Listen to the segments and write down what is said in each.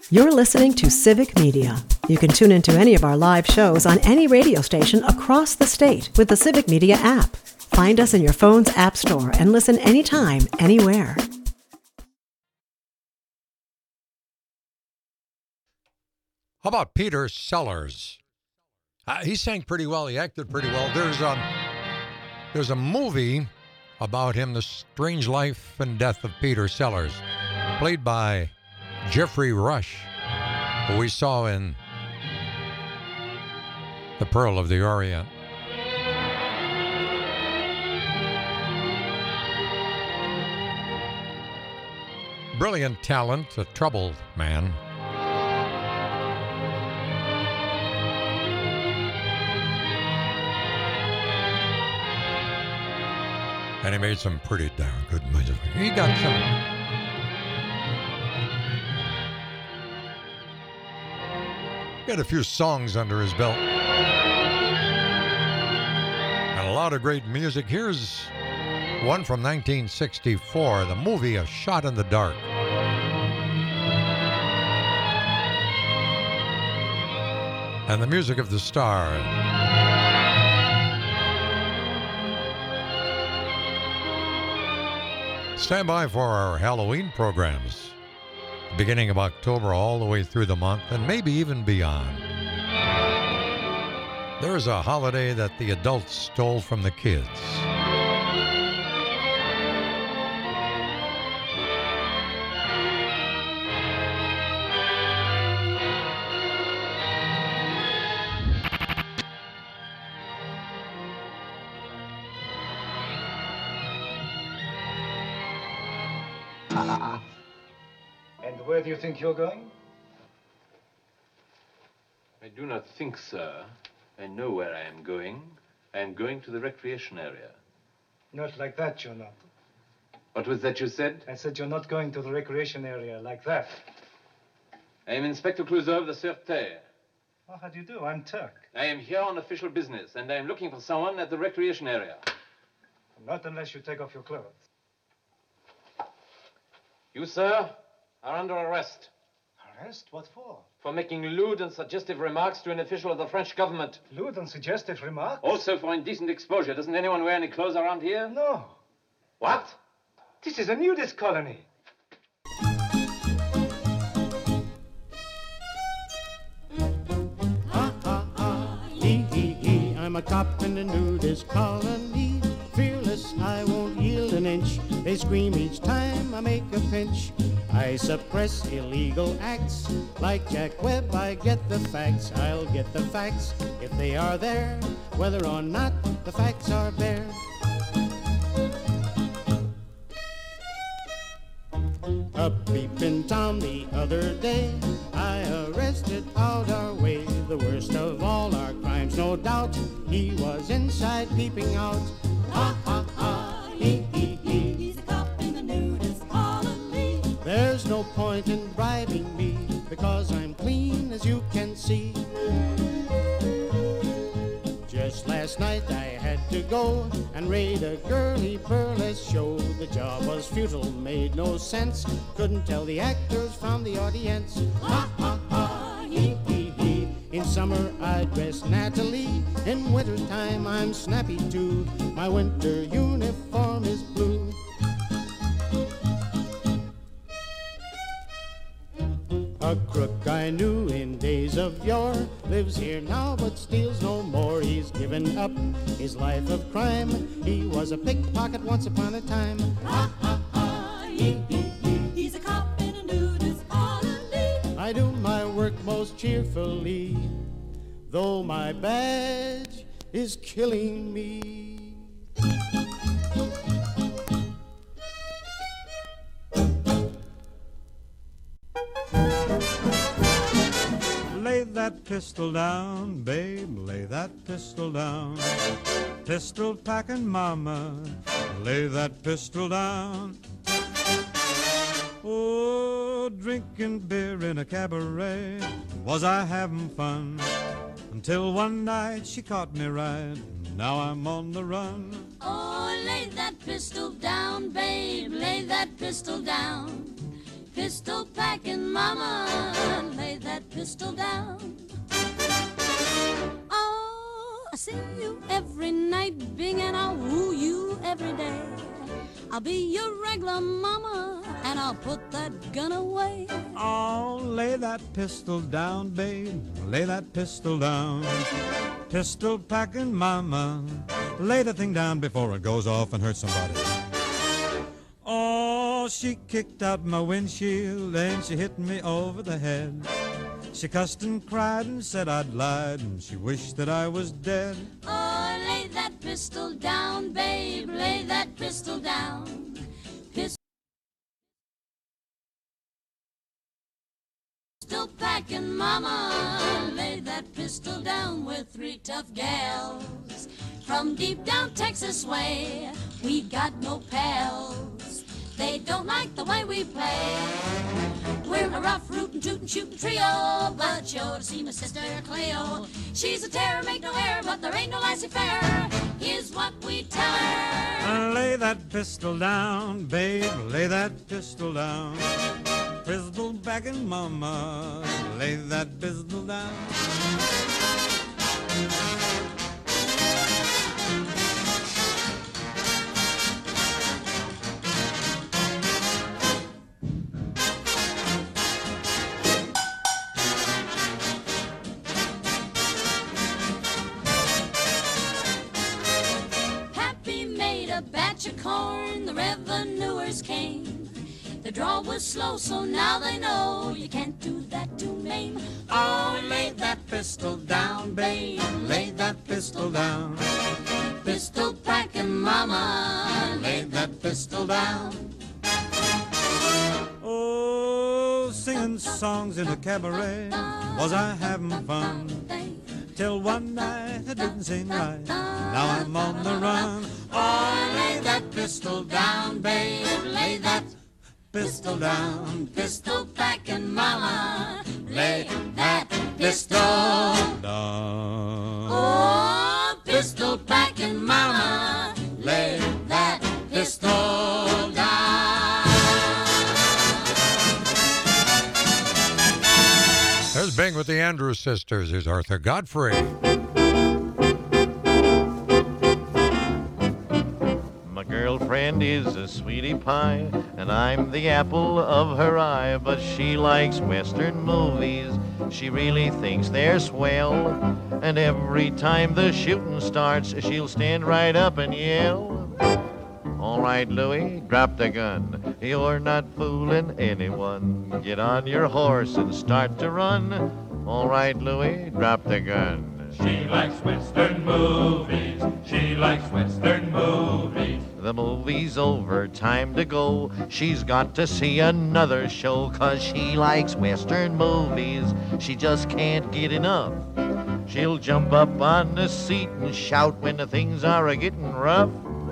You're listening to Civic Media. You can tune into any of our live shows on any radio station across the state with the Civic Media app. Find us in your phone's app store and listen anytime, anywhere. How about Peter Sellers? He sang pretty well. He acted pretty well. There's a movie about him, The Strange Life and Death of Peter Sellers, played by Geoffrey Rush, who we saw in The Pearl of the Orient. Brilliant talent, a troubled man. And he made some pretty darn good music. He got a few songs under his belt. And a lot of great music. Here's one from 1964, the movie A Shot in the Dark. And the music of the stars. Stand by for our Halloween programs, beginning of October all the way through the month, and maybe even beyond. There is a holiday that the adults stole from the kids. And where do you think you're going? I do not think, sir. I know where I am going. I am going to the recreation area. Not like that, you're not. What was that you said? I said you're not going to the recreation area like that. I am Inspector Clouseau of the Sûreté. Oh, how do you do? I'm Turk. I am here on official business, and I am looking for someone at the recreation area. Not unless you take off your clothes. You, sir, are under arrest. Arrest? What for? For making lewd and suggestive remarks to an official of the French government. Lewd and suggestive remark? Also for indecent exposure. Doesn't anyone wear any clothes around here? No. What? This is a nudist colony. I'm a cop in the nudist colony. Fearless, I won't yield an inch. They scream each time I make a pinch. I suppress illegal acts. Like Jack Webb, I get the facts. I'll get the facts if they are there, whether or not the facts are bare. A peeping Tom the other day, I arrested out our way. The worst of all our crimes, no doubt. He was inside peeping out. Ha ha ha, he. He's a cop in the nudist colony. There's no point in bribing me, because I'm clean as you can see. Just last night I had to go and raid a girly burlesque show. The job was futile, made no sense. Couldn't tell the actors from the audience. Ha ha ha, he. In summer I dress Natalie. In wintertime I'm snappy too. My winter uniform is blue. A crook I knew in days of yore lives here now but steals no more. He's given up his life of crime. He was a pickpocket once upon a time. Ha ha ha, he's a cop in a nudist colony. I do my work most cheerfully, though my badge is killing me. Lay that pistol down, babe, lay that pistol down. Pistol packing mama, lay that pistol down. Oh, drinking beer in a cabaret, was I having fun? Until one night she caught me right, now I'm on the run. Oh, lay that pistol down, babe, lay that pistol down. Pistol packing mama, pistol down. Oh, I see you every night, Bing, and I'll woo you every day. I'll be your regular mama, and I'll put that gun away. Oh, lay that pistol down, babe. Lay that pistol down. Pistol packing mama. Lay the thing down before it goes off and hurts somebody. Oh, she kicked out my windshield and she hit me over the head. She cussed and cried and said I'd lied, and she wished that I was dead. Oh, lay that pistol down, babe, lay that pistol down. Pistol packing mama, lay that pistol down with 3 tough gals. From deep down Texas way, we got no pals. They don't like the way we play. We're a rough, rootin', tootin', shootin' trio, but you ought to see my sister Cleo. She's a terror, make no error, but there ain't no laissez-faire. Here's what we tell her. Lay that pistol down, babe, lay that pistol down. Pistol packing mama, lay that pistol down. Batch of corn, the revenuers came. The draw was slow, so now they know you can't do that to Maine. Oh, lay that pistol down, babe, lay that pistol down. Pistol packing mama, Lay that pistol down. Oh, singing songs in a cabaret, was I having fun? Till one night I didn't sing right, now I'm on the run. Oh, lay that pistol down, babe, lay that pistol down. Pistol packing mama, Lay that pistol down. oh, pistol packing mama, Lay that pistol down. There's Bing with the Andrews Sisters. Here's Arthur Godfrey. My girlfriend is a sweetie pie, and I'm the apple of her eye, but she likes Western movies. She really thinks they're swell, and every time the shooting starts, she'll stand right up and yell. All right, Louie, drop the gun. You're not fooling anyone. Get on your horse and start to run. All right, Louie, drop the gun. She likes Western movies. She likes Western movies. The movie's over, time to go. She's got to see another show, 'cause she likes Western movies. She just can't get enough. She'll jump up on the seat and shout when the things are a-getting rough.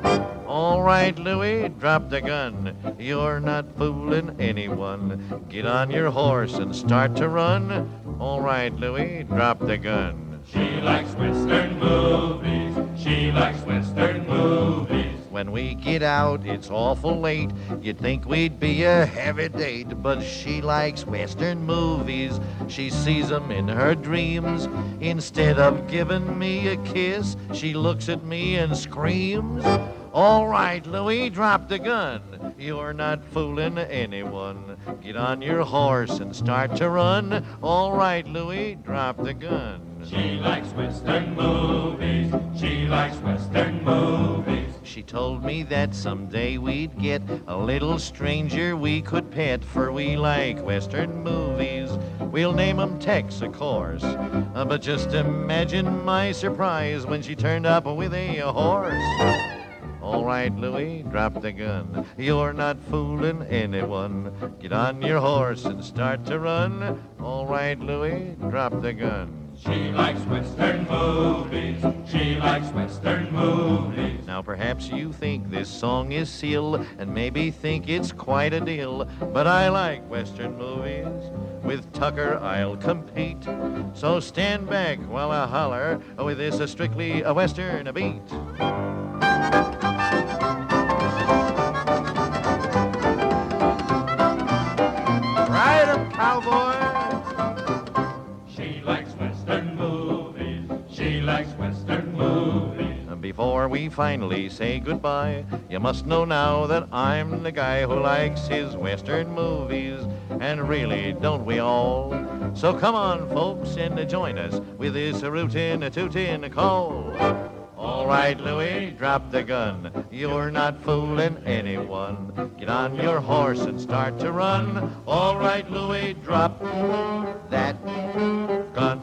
All right, Louie, drop the gun. You're not fooling anyone. Get on your horse and start to run. All right, Louie, drop the gun. She likes Western movies. She likes Western movies. When we get out, it's awful late. You'd think we'd be a heavy date, but she likes Western movies. She sees 'em in her dreams. Instead of giving me a kiss, she looks at me and screams. All right, Louie, drop the gun. You're not fooling anyone. Get on your horse and start to run. All right, Louie, drop the gun. She likes Western movies. She likes Western movies. She told me that someday we'd get a little stranger we could pet, for we like Western movies. We'll name 'em Tex, of course. But just imagine my surprise when she turned up with a horse. All right, Louie, drop the gun. You're not fooling anyone. Get on your horse and start to run. All right, Louie, drop the gun. She likes Western movies. She likes Western movies. Now perhaps you think this song is silly, and maybe think it's quite a deal, but I like Western movies. With Tucker I'll compete. So stand back while I holler with this strictly a Western beat. Ride 'em, cowboy! before we finally say goodbye. You must know now that I'm the guy who likes his Western movies, and really, don't we all? So come on, folks, and join us with this rootin' tootin' call. All right, Louie, drop the gun. You're not fooling anyone. Get on your horse and start to run. All right, Louie, drop that gun.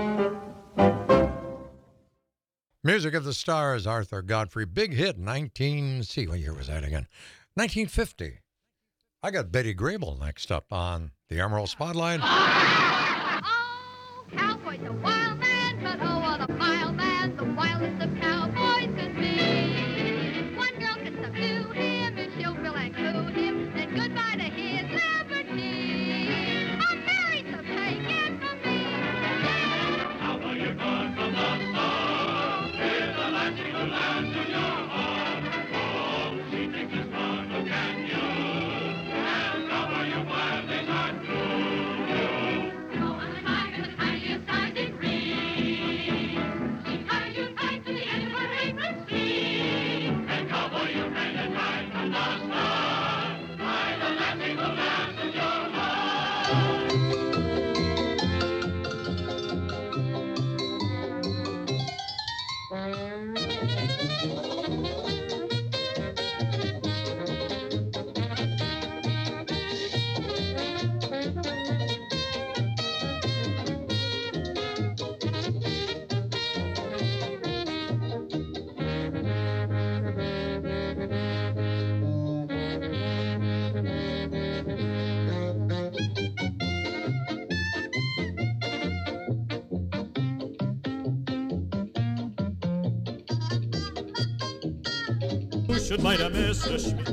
Music of the Stars, Arthur Godfrey. Big hit, what year was that again? 1950. I got Betty Grable next up on the Emerald Spotlight. Oh, cowboy's a wild man, but oh, what a mild man, the wildest of cowboys is me. One girl can subdue him if she'll fill and clue him, then goodbye to his liberty. I'm married, so take it from me. Cowboy, you're born from the start, with a lasting who lands in your heart. Oh, she takes his part, who can you? And cowboy, your wild days are through. Go on the time in the tiniest size it reads. She ties you tight to the end of her apron sleeve. And cowboy, your friend is right from the start, by the lasting who lands in your Who should might have Mr. Schmidt?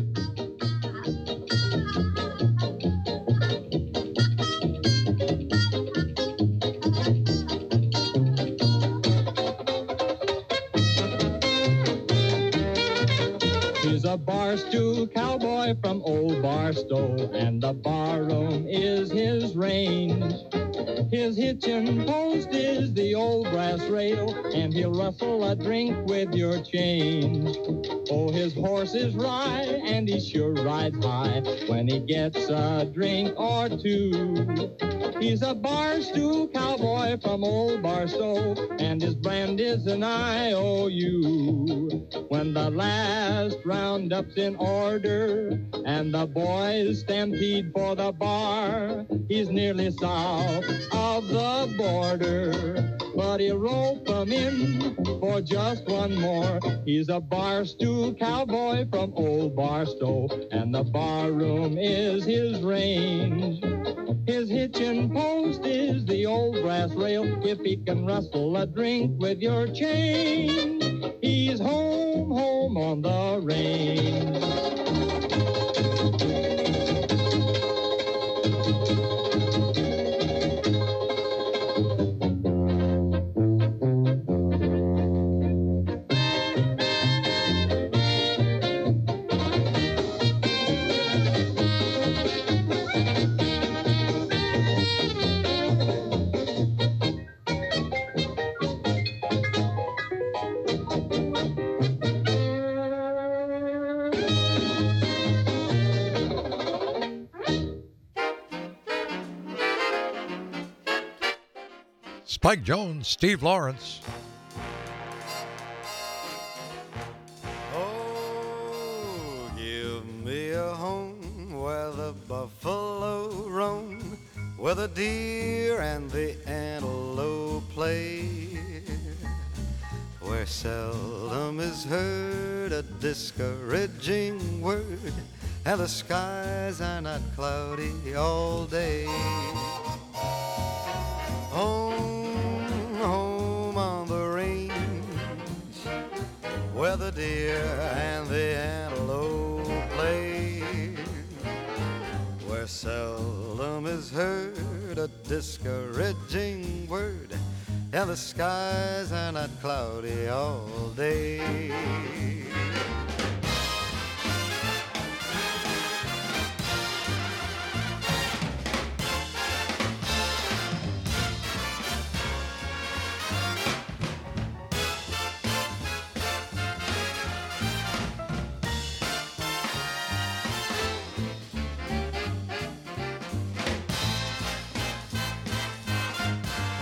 He's a barstool cowboy from old Barstow, and the barroom is his range. His hitching post is the old brass rail, and he'll rustle a drink with your change. Oh, his horse is Rye, and he sure rides high when he gets a drink or two. He's a barstool cowboy from old Barstow, and his brand is an IOU. When the last roundup's in order, and the boys stampede for the bar, he's nearly south of the border, but he'll rope 'em in for just one more. He's a barstool cowboy from old Barstow, and the barroom is his range. His hitching post is the old brass rail. If he can rustle a drink with your change, he's home, home on the range. Spike Jones, Steve Lawrence. Oh, give me a home where the buffalo roam, where the deer and the antelope play, where seldom is heard a discouraging word, and the skies are not cloudy all day. Home on the range, where the deer and the antelope play, where seldom is heard a discouraging word, and the skies are not cloudy all day.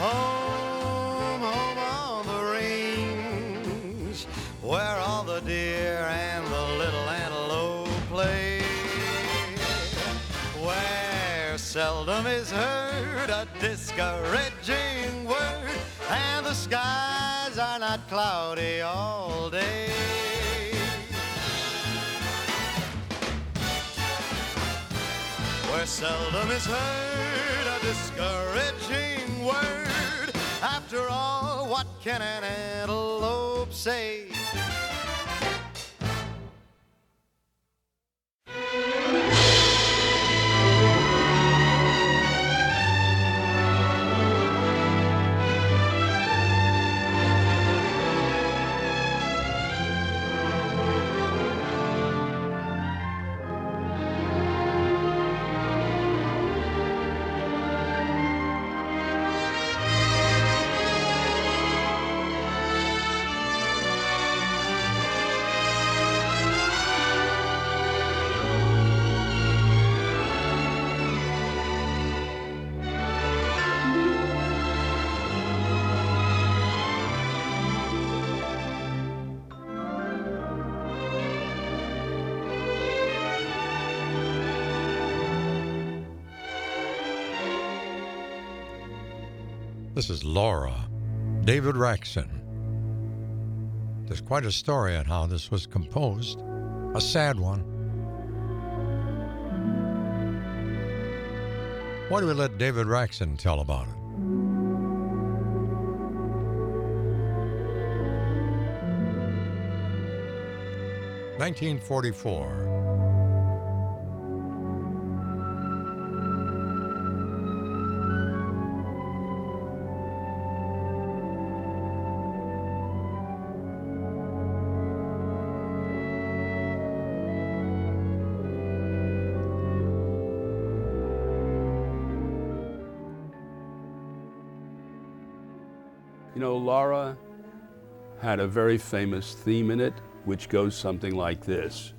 Home, home on the range, where all the deer and the little antelope play, where seldom is heard a discouraging word, and the skies are not cloudy all day. Where seldom is heard a discouraging word. After all, what can an antelope say? This is Laura, David Raxon. There's quite a story on how this was composed, a sad one. Why do we let David Raxon tell about it? (1944). You know, Laura had a very famous theme in it, which goes something like this.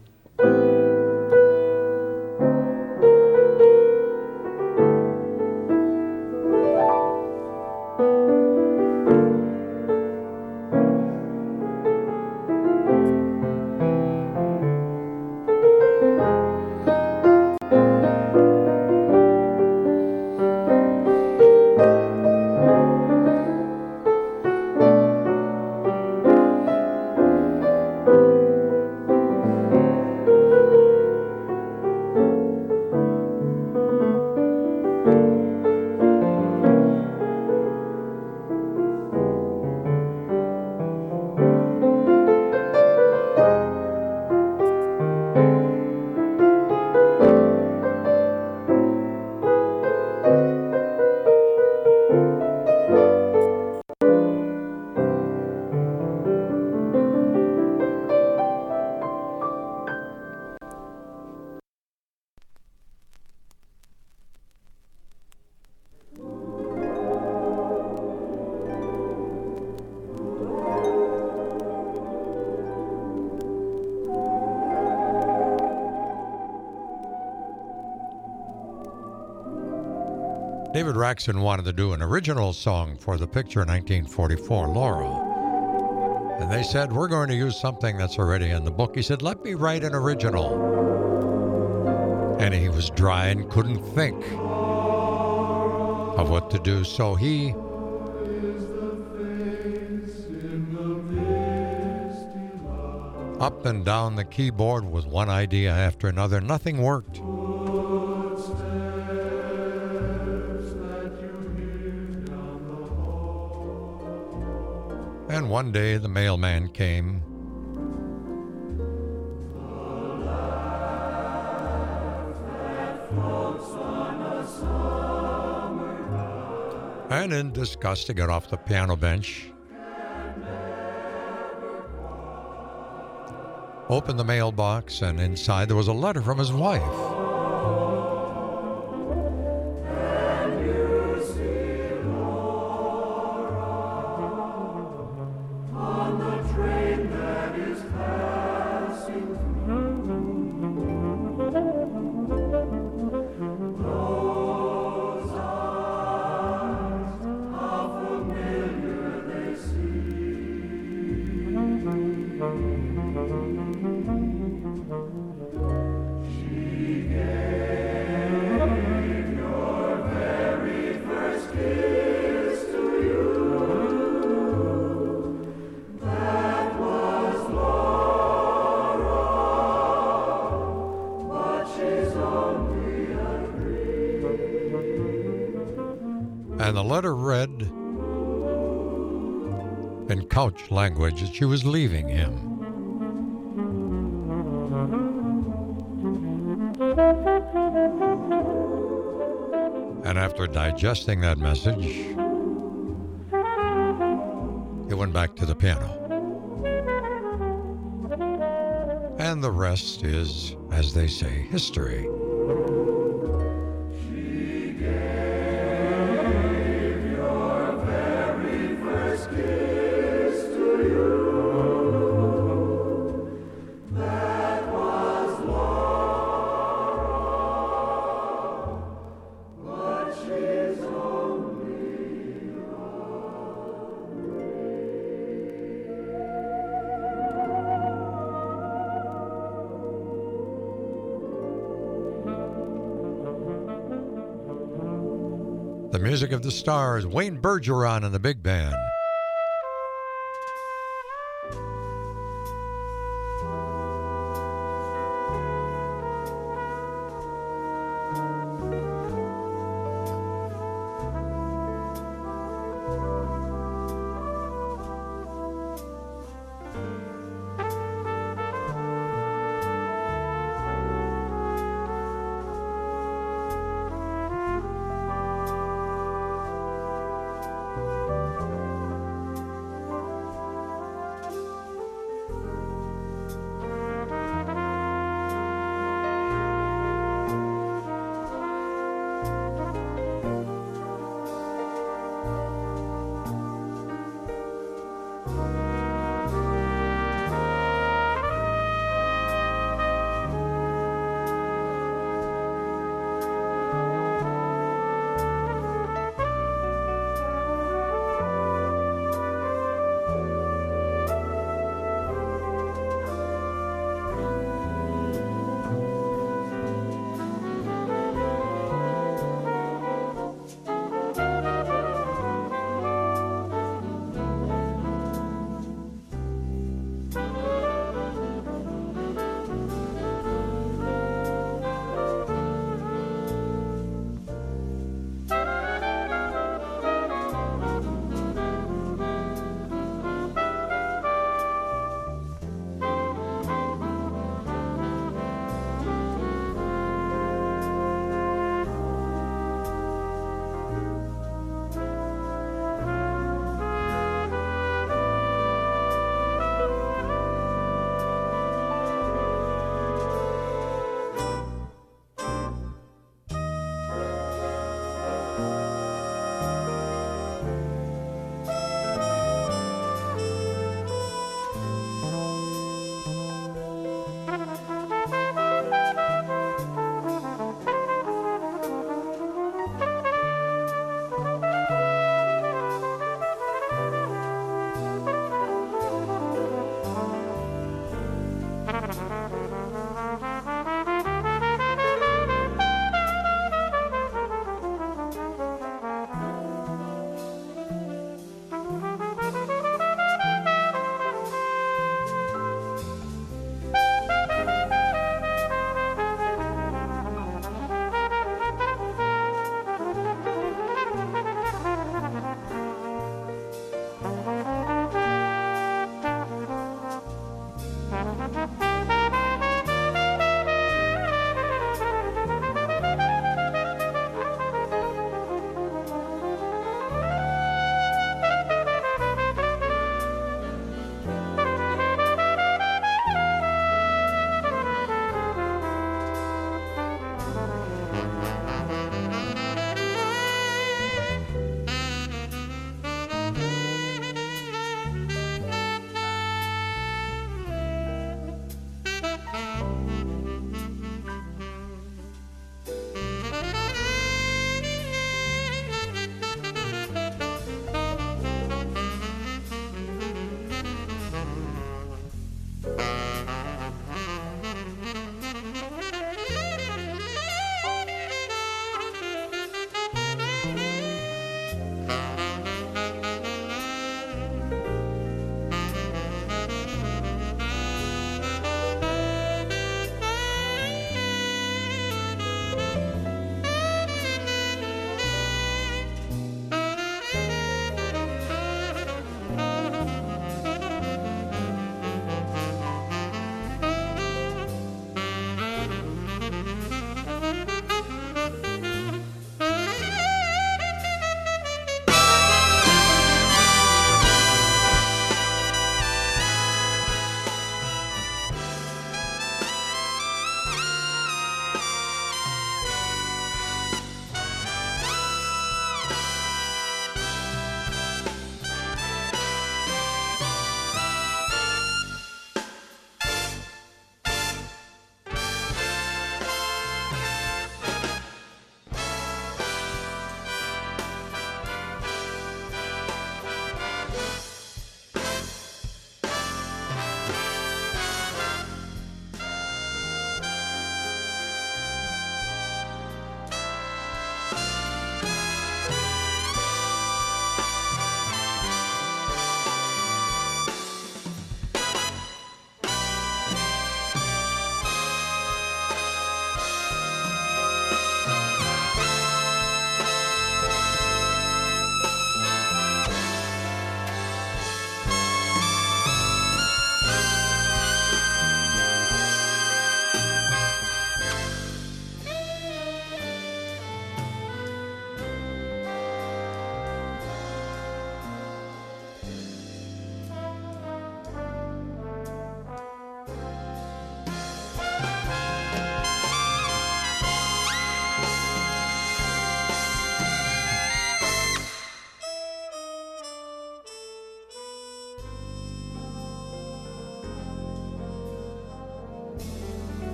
David Raxon wanted to do an original song for the picture in 1944, Laura. And they said, we're going to use something that's already in the book. He said, let me write an original. And he was dry and couldn't think of what to do. So he up and down the keyboard with one idea after another. Nothing worked. And one day the mailman came. And in disgust to get off the piano bench, opened the mailbox, and inside there was a letter from his wife. Those eyes of And the letter read in couch language that she was leaving him. And after digesting that message, he went back to the piano. And the rest is, as they say, history. The music of the stars, Wayne Bergeron and the big band.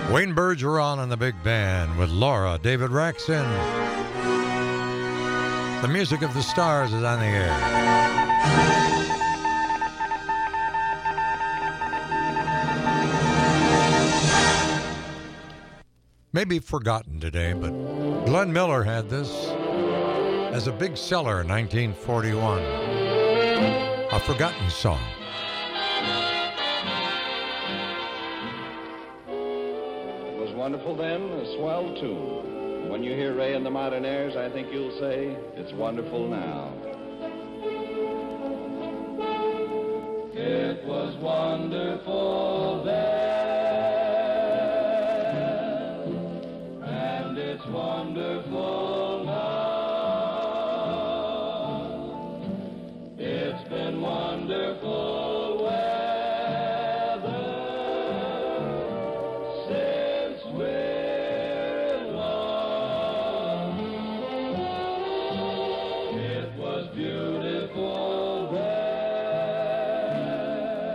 Wayne Bergeron and the big band with Laura, David Raxon. The music of the stars is on the air. Maybe forgotten today, but Glenn Miller had this as a big seller in 1941. A forgotten song. It was wonderful then, a swell tune. When you hear Ray and the Modernaires, I think you'll say it's wonderful now. It was wonderful then, and it's wonderful now. It's been wonderful weather since we're alone. It was beautiful then,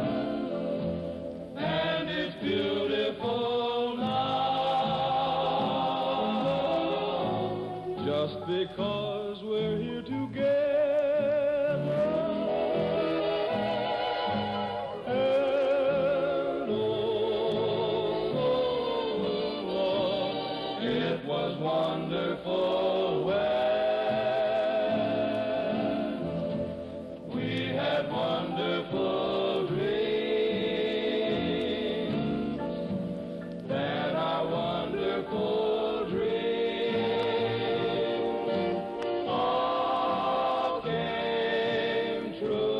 and it's beautiful now. Just because we're here together. It was wonderful when we had wonderful dreams. Then our wonderful dreams all came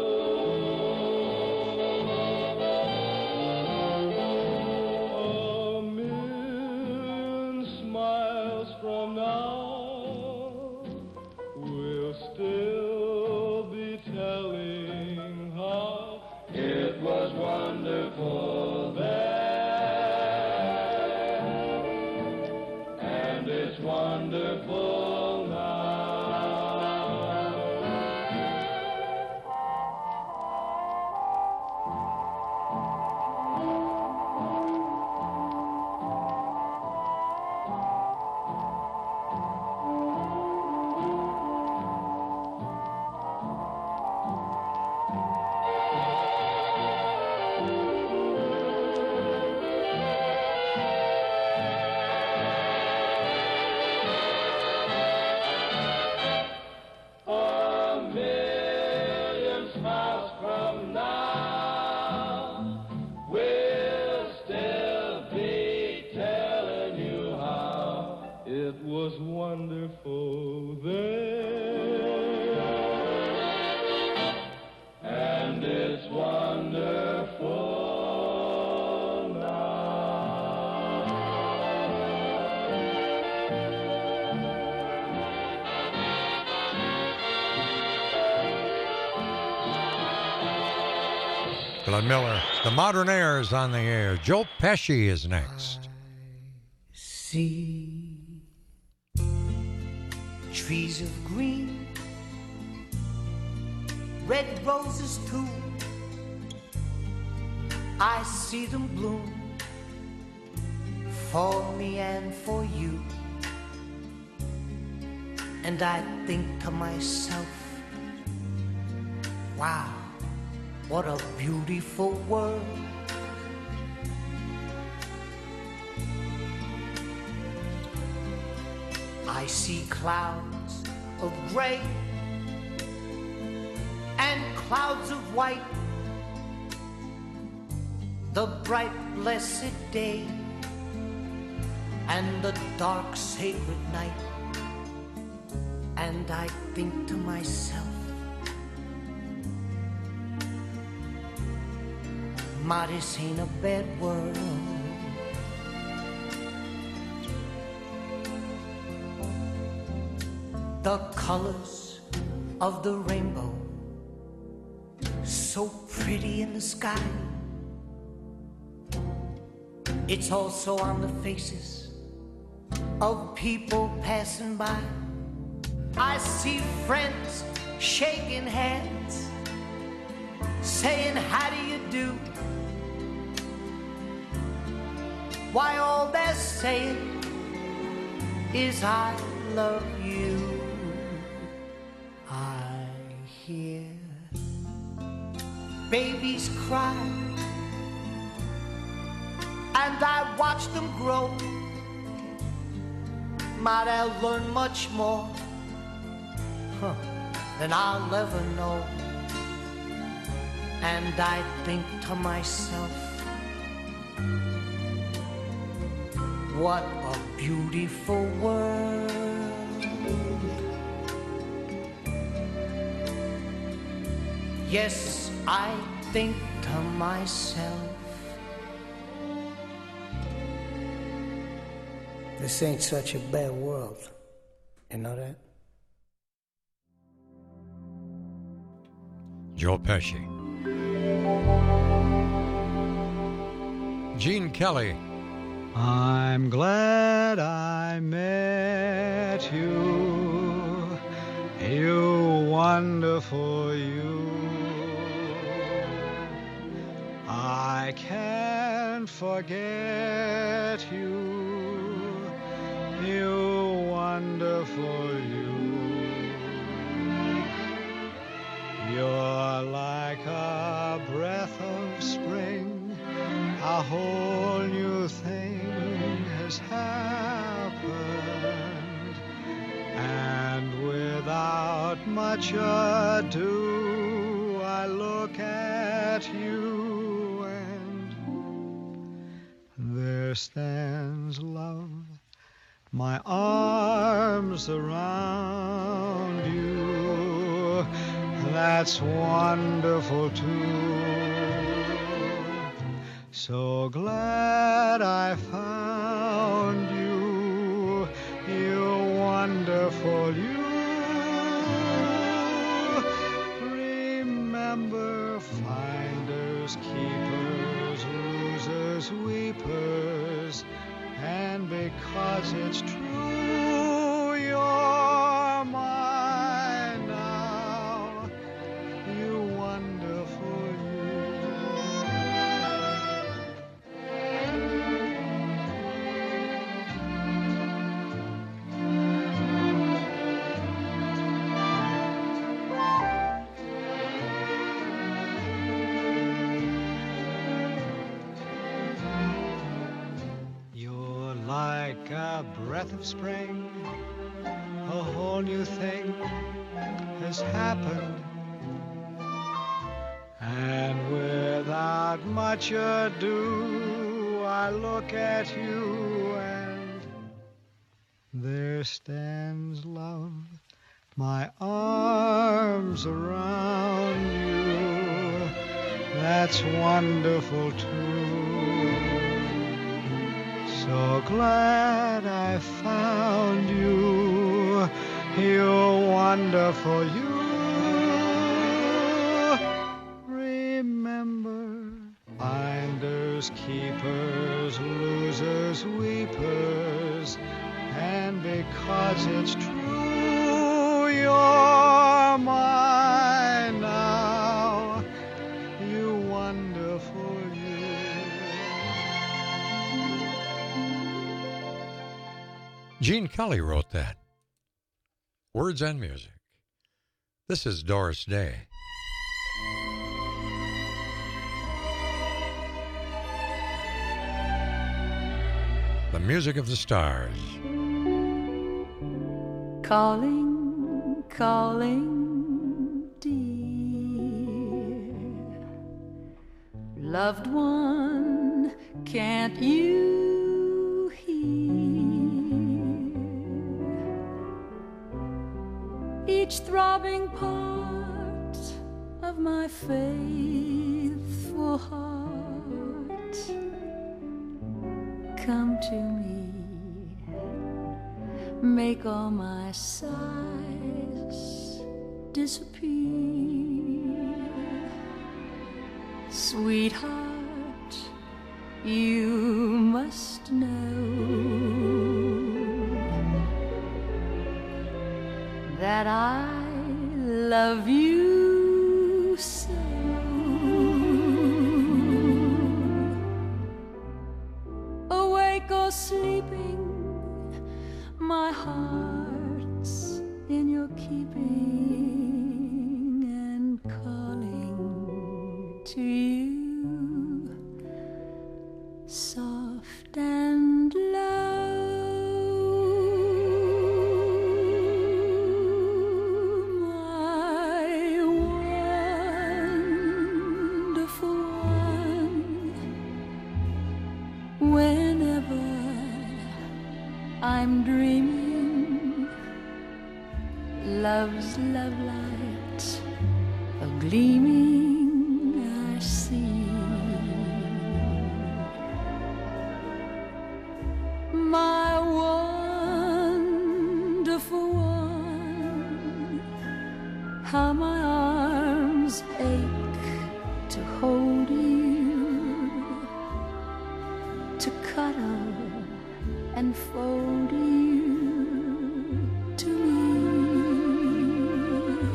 true. A million smiles from now, we'll still be telling how it was wonderful then, and it's wonderful now. A million smiles from now, we'll still be telling you how it was wonderful then, and it's wonderful now. Glenn Miller, the Modernaires on the air. Joe Pesci is next. See trees of green, red roses too. I see them bloom for me and for you. And I think to myself, wow, what a beautiful world. I see clouds of gray and clouds of white, the bright blessed day and the dark sacred night. And I think to myself, ma, this ain't a bad world. The colors of the rainbow, so pretty in the sky. It's also on the faces of people passing by. I see friends shaking hands, saying, how do you do? Why, all they're saying is I love you. I hear babies cry, and I watch them grow. Might I learn much more than I'll ever know. And I think to myself, what a beautiful world. Yes, I think to myself, this ain't such a bad world. You know that? Joe Pesci. Gene Kelly. I'm glad I met you, you wonderful you. I can't forget you, you wonderful you. You're like a breath of spring, a whole new thing has happened, and without much ado I look at you, and there stands love, my arms around you. That's wonderful too. So glad I found you, you wonderful you. Remember, finders, keepers, losers, weepers, and because it's true, you're mine now, you wonderful like a breath of spring, a whole new thing has happened, and without much ado I look at you, and there stands love, my arms around you. That's wonderful too. So glad I found you, you wonderful you. Remember, finders, keepers, losers, weepers, and because it's true, you're mine now, you wonderful you. Gene Kelly wrote that. Words and music. This is Doris Day. The music of the stars. Calling, calling, dear. Loved one, can't you hear? Each throbbing part of my faithful heart, come to me, make all my sighs disappear. Sweetheart, you must know that I love you so. Away go sleeping, my heart's in your keeping and calling to you, soft and low. My wonderful one, whenever I'm dreaming, love's love light a gleaming I see. My wonderful one, how my arms ache to hold you, to cuddle and fold you to me.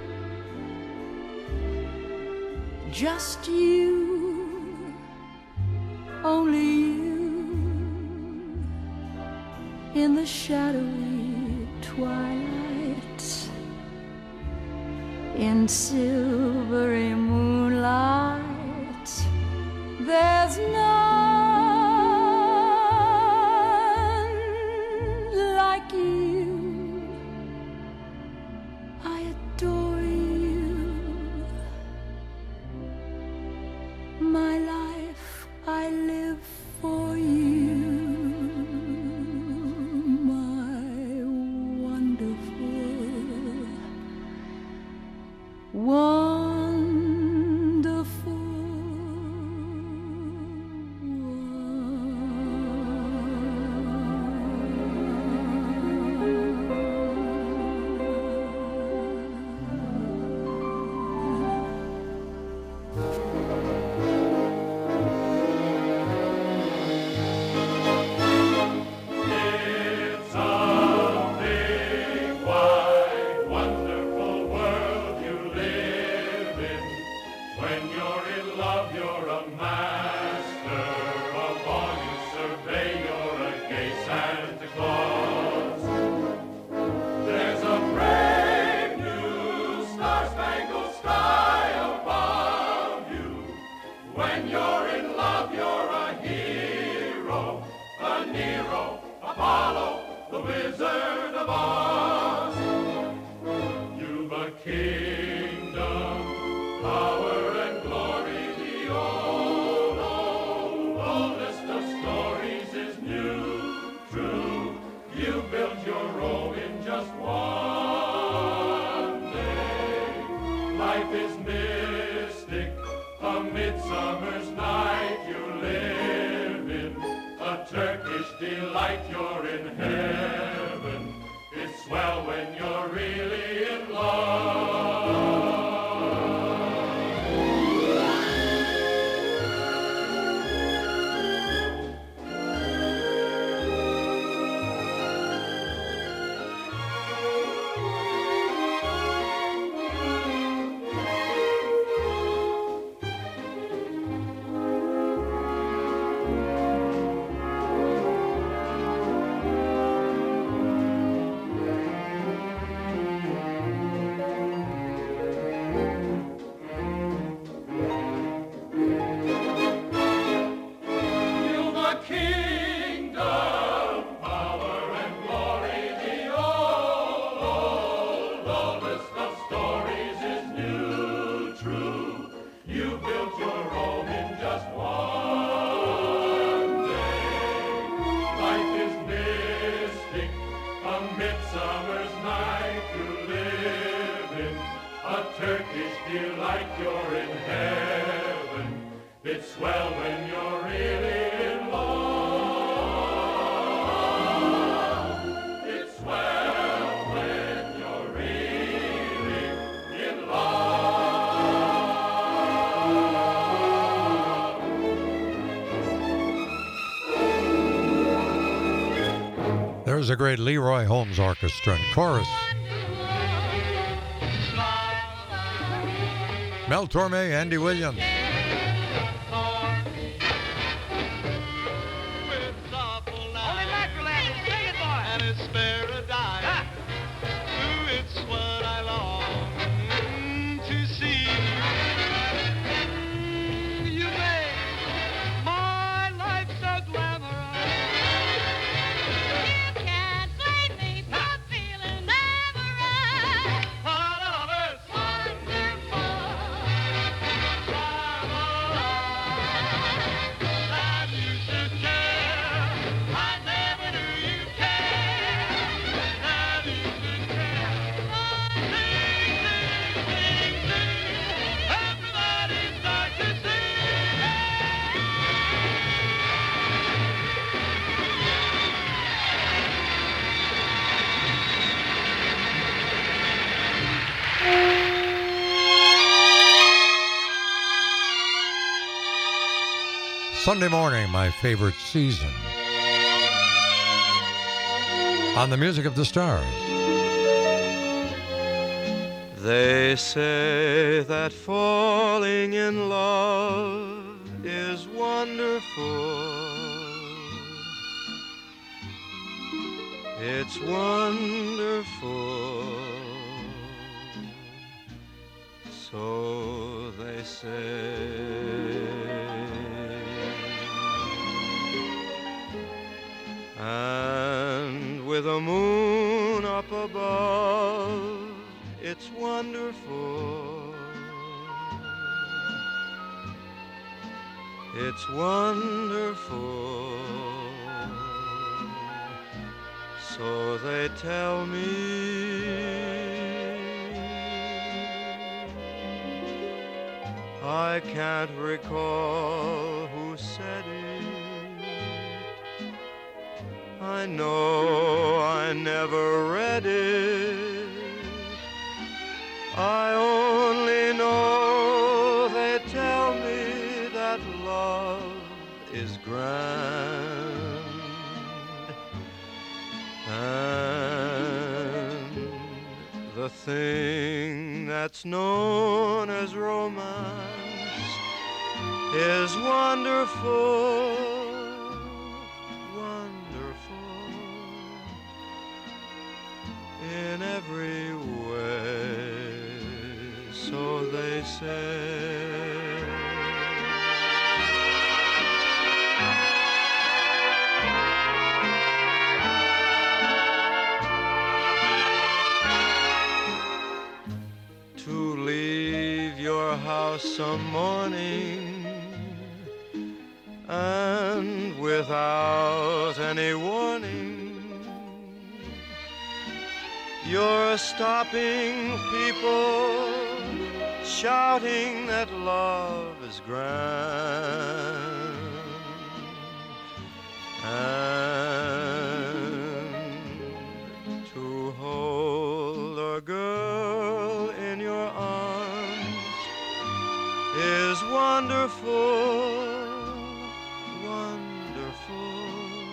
Just you, only you, in the shadowy twilight, in silvery moonlight, there's none like you. I adore you, my life I live for you, my wonderful, wonderful. It's a big, wide, wonderful world you live in. When you're in love, you're a master of all you survey. You're a gay Santa Claus. There's a brave new star-spangled sky above you. When you're in love, you're a hero, a Nero, Apollo, the Wizard of Oz. You've a kingdom, power and glory. The old list of stories is new, true. You built your Rome in just one day. Life is mystic, a midsummer's night you live in, a Turkish delight. You're in heaven. It's swell when you're really in love. You've a kingdom, power and glory. The old list of stories is new, true. You built your Rome in just one day. Life is mystic, a midsummer's night you live in, a Turkish delight. You're in heaven. It's swell when you're really in love. It's swell when you're really in love. There's a great Leroy Holmes Orchestra and chorus. Mel Torme, Andy Williams. With the Sunday morning, my favorite season. On the Music of the Stars. They say that falling in love is wonderful. It's wonderful. So they say. And with a moon up above, it's wonderful. It's wonderful. So they tell me. I can't recall who said it. I know I never read it. I only know they tell me that love is grand. And the thing that's known as romance is wonderful. In every way, so they say. To leave your house some morning and without any warning, you're stopping people, shouting that love is grand. And to hold a girl in your arms is wonderful, wonderful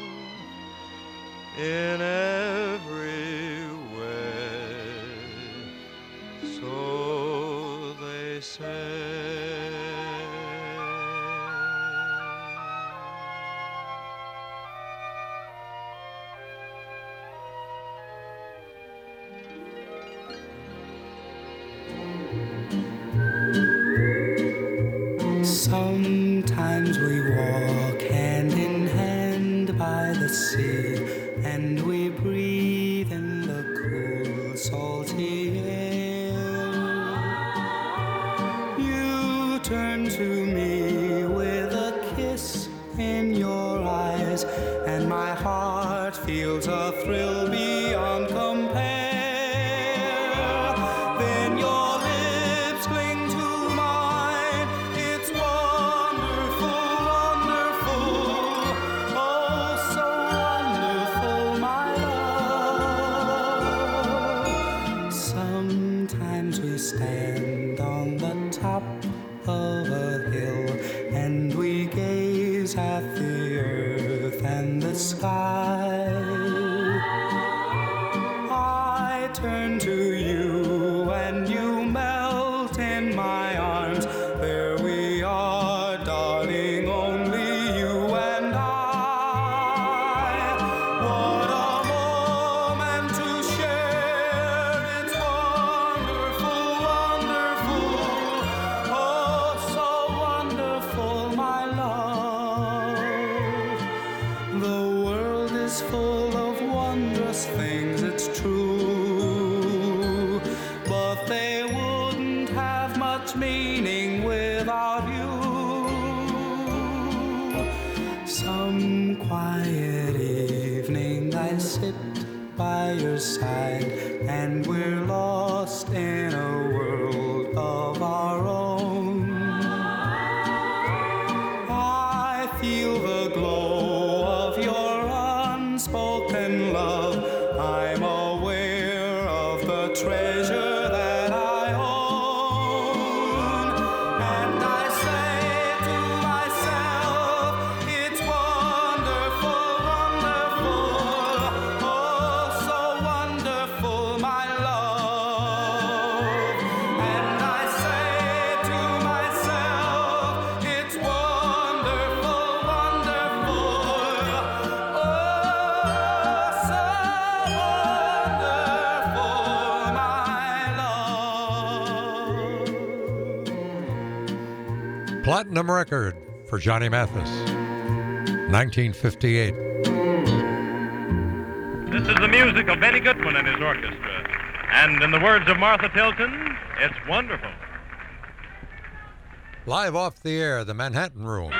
in every Sometimes we walk hand in hand by the sea, and we breathe in the cool, salty air. You turn to me with a kiss in your eyes, and my heart feels a thrill beyond compare. Then your lips cling to mine. It's wonderful, wonderful. Oh, so wonderful, my love. Sometimes we stand on the top of a hill, and we gaze at the earth and the sky. I turn to you and you melt in my arms. There we are, darling, only you and I. What a moment to share. It's wonderful, wonderful. Oh, so wonderful, my love. The world is full of wondrous things, it's true, but they wouldn't have much meaning without you. Some quiet evening I sit by your side, and we're lost in a world of our own. I feel the glow of your unspoken love. I'm aware of the treasure that I own. And I say to myself, Platinum record for Johnny Mathis, 1958. This is the music of Benny Goodman and his orchestra. And in the words of Martha Tilton, it's wonderful. Live off the air, the Manhattan Room.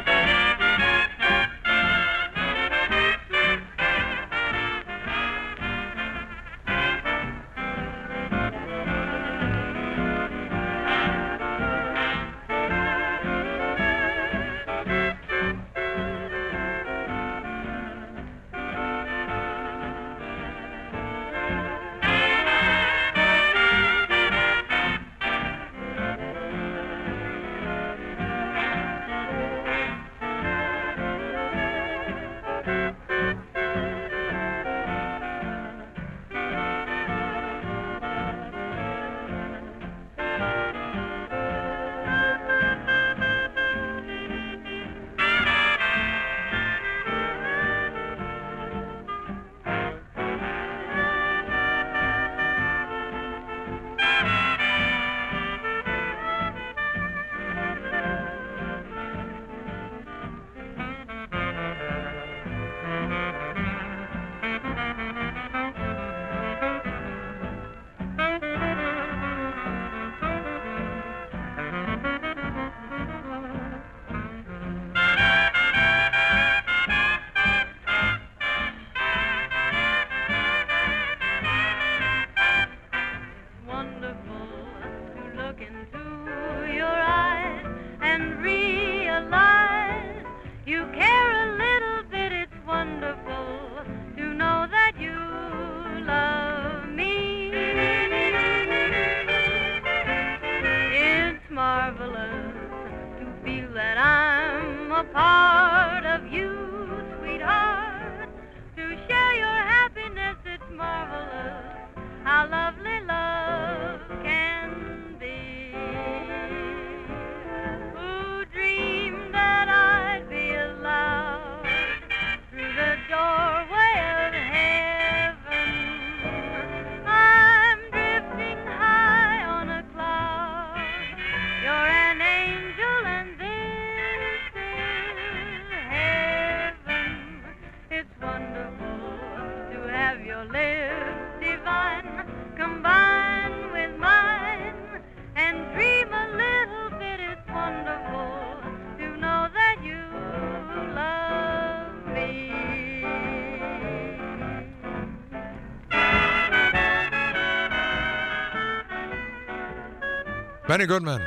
Benny Goodman,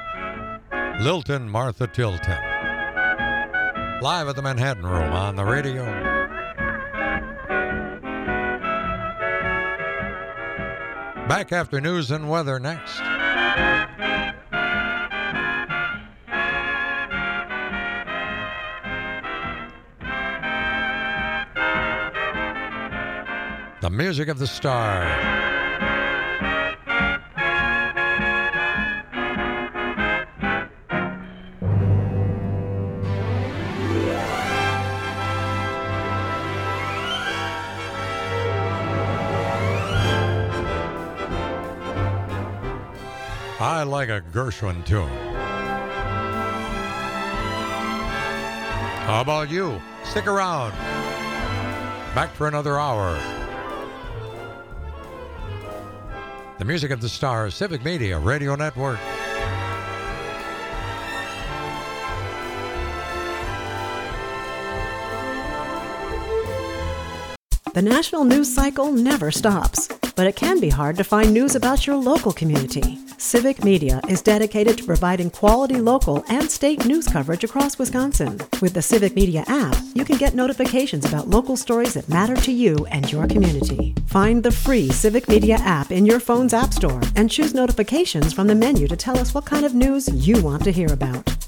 Lilton, Martha Tilton. Live at the Manhattan Room on the radio. Back after news and weather next. The music of the star. I like a Gershwin tune. How about you? Stick around. Back for another hour. The music of the stars, Civic Media Radio Network. The national news cycle never stops, but it can be hard to find news about your local community. Civic Media is dedicated to providing quality local and state news coverage across Wisconsin. With the Civic Media app, you can get notifications about local stories that matter to you and your community. Find the free Civic Media app in your phone's app store and choose notifications from the menu to tell us what kind of news you want to hear about.